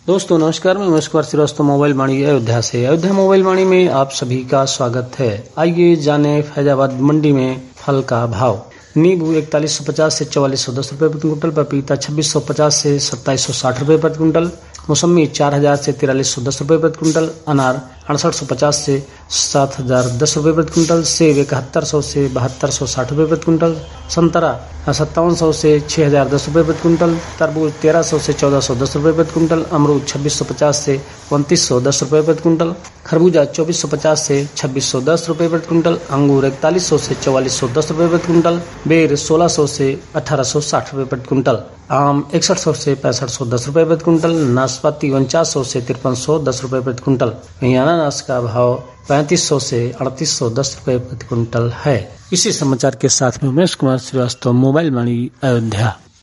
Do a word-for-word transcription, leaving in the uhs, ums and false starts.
दोस्तों नमस्कार, मैं उमेश कुमार श्रीवास्तव मोबाइल वाणी अयोध्या से। अयोध्या मोबाइल वाणी में आप सभी का स्वागत है। आइए जाने फैजाबाद मंडी में फल का भाव। नींबू इकतालीस सौ पचास से चौवालीस सौ दस रुपये प्रति क्विंटल, पपीता छब्बीस सौ पचास से सत्ताईस सौ साठ रुपये प्रति क्विंटल, मौसमी चार हजार से तिरालीस सौ दस रुपये प्रति क्विंटल, अनार अड़सठ सौ पचास से सात हजार दस रुपये प्रति क्विंटल, सेब इकहत्तर सौ से बहत्तर सौ साठ रुपये प्रति क्विंटल, संतरा सत्तावन सौ से छह हजार दस रुपये प्रति क्विंटल, तरबूज तेरह सौ से चौदह सौ दस रुपये प्रति क्विंटल, अमरूद छब्बीस सौ पचास से उनतीस सौ दस रुपये प्रति क्विंटल, खरबूजा चौबीस सौ पचास से छब्बीस सौ दस रुपये प्रति क्विंटल, अंगूर इकतालीस सौ से चौवालीस सौ दस रुपये प्रति क्विंटल, बेर सोलह सौ से अठारह सौ साठ रुपये प्रति क्विंटल, आम इकसठ सौ से पैंसठ सौ दस रुपये प्रति क्विंटल, नाशपाती उनचास सौ से तिरपन सौ दस रुपये प्रति क्विंटल। वहीं अनानास का भाव पैंतीस सौ से अड़तीस सौ दस रुपये प्रति क्विंटल है। इसी समाचार के साथ में उमेश कुमार श्रीवास्तव मोबाइल वाणी अयोध्या।